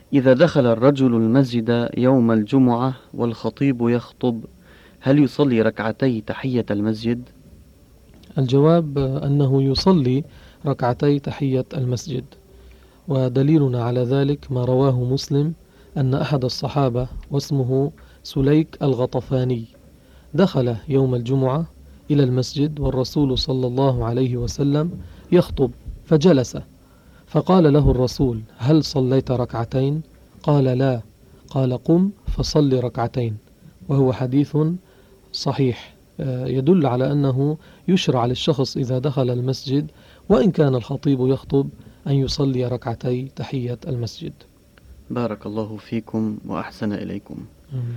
إذا دخل الرجل المسجد يوم الجمعة والخطيب يخطب، هل يصلي ركعتي تحية المسجد؟ الجواب أنه يصلي ركعتي تحية المسجد، ودليلنا على ذلك ما رواه مسلم أن أحد الصحابة واسمه سليك الغطفاني دخل يوم الجمعة إلى المسجد والرسول صلى الله عليه وسلم يخطب، فجلس، فقال له الرسول: هل صليت ركعتين؟ قال: لا. قال: قم فصل ركعتين. وهو حديث صحيح يدل على أنه يشرع للشخص إذا دخل المسجد وإن كان الخطيب يخطب أن يصلي ركعتي تحية المسجد. بارك الله فيكم وأحسن إليكم.